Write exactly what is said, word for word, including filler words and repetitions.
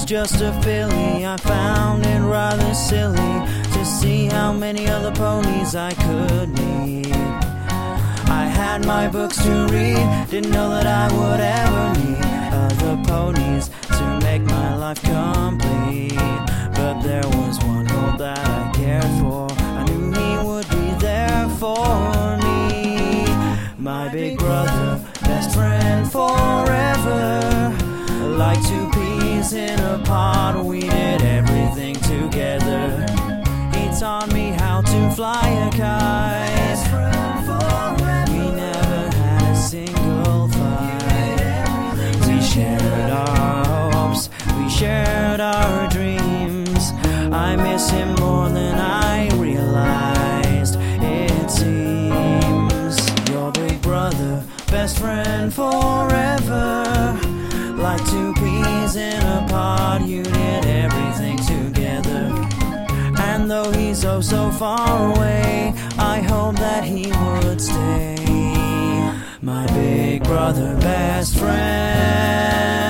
was just a filly. I found it rather silly to see how many other ponies I could meet. I had my books to read, didn't know that I would ever need other ponies to make my life complete. But there was one hope that I cared for. I knew he would be there for me. My big brother, best friend forever. Like two peas in a pod, we did everything together. He taught me how to fly a kite. We never had a single fight. We shared our hopes, we shared our dreams. I miss him more than I realized. It seems your big brother, best friend forever. Like two peas in a pod, you did everything together. And though he's oh so far away, I hope that he would stay. My big brother, best friend.